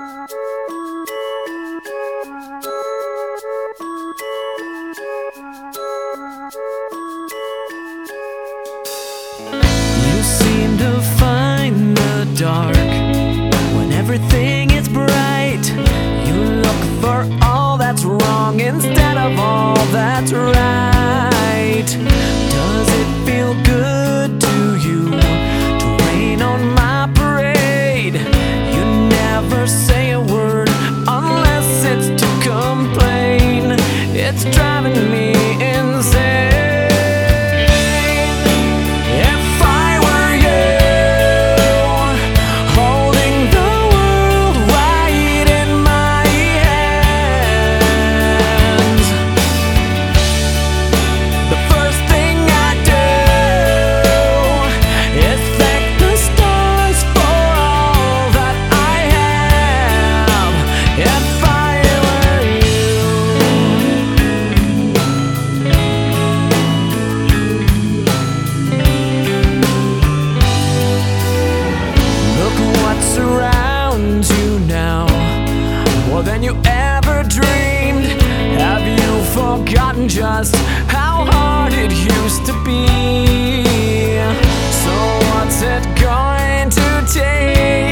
You seem to find the dark when everything is bright. You look for all that's wrong instead of all that's right. Does it feel good to you to rain on my parade? You never say a word unless it's to complain. It's driving me insane. Surrounds you now more than you ever dreamed. Have you forgotten just how hard it used to be? So what's it going to take?